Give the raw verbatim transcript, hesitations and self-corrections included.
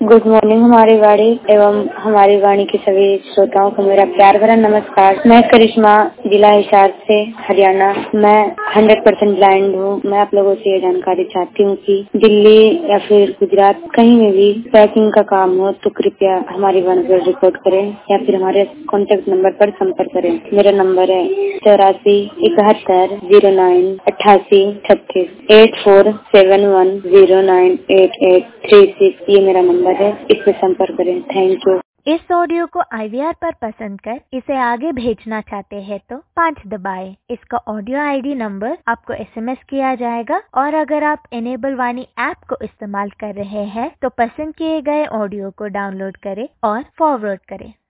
Good morning हमारी वाणी एवं हमारी वाणी के सभी श्रोताओं को मेरा प्यार भरा नमस्कार। मैं करिश्मा, जिला हिसार से, हरियाणा। मैं हंड्रेड परसेंट ब्लाइंड हूँ। मैं आप लोगों से ये जानकारी चाहती हूँ कि दिल्ली या फिर गुजरात कहीं में भी पैकिंग का काम हो तो कृपया हमारी वाणी पर रिपोर्ट करें या फिर हमारे कॉन्टेक्ट नंबर पर संपर्क करें। मेरा नंबर है चौरासी इकहत्तर जीरो नाइन अट्ठासी छत्तीस eight four seven one zero nine eight eight three six. ये मेरा नंबर है, इस पे संपर्क करें। Thank you. इस ऑडियो को आई वी आर पर पसंद कर इसे आगे भेजना चाहते हैं तो पाँच दबाएं। इसका ऑडियो आई डी नंबर आपको एस एम एस किया जाएगा और अगर आप इनेबल वाणी ऐप को इस्तेमाल कर रहे हैं तो पसंद किए गए ऑडियो को डाउनलोड करें और फॉरवर्ड करें।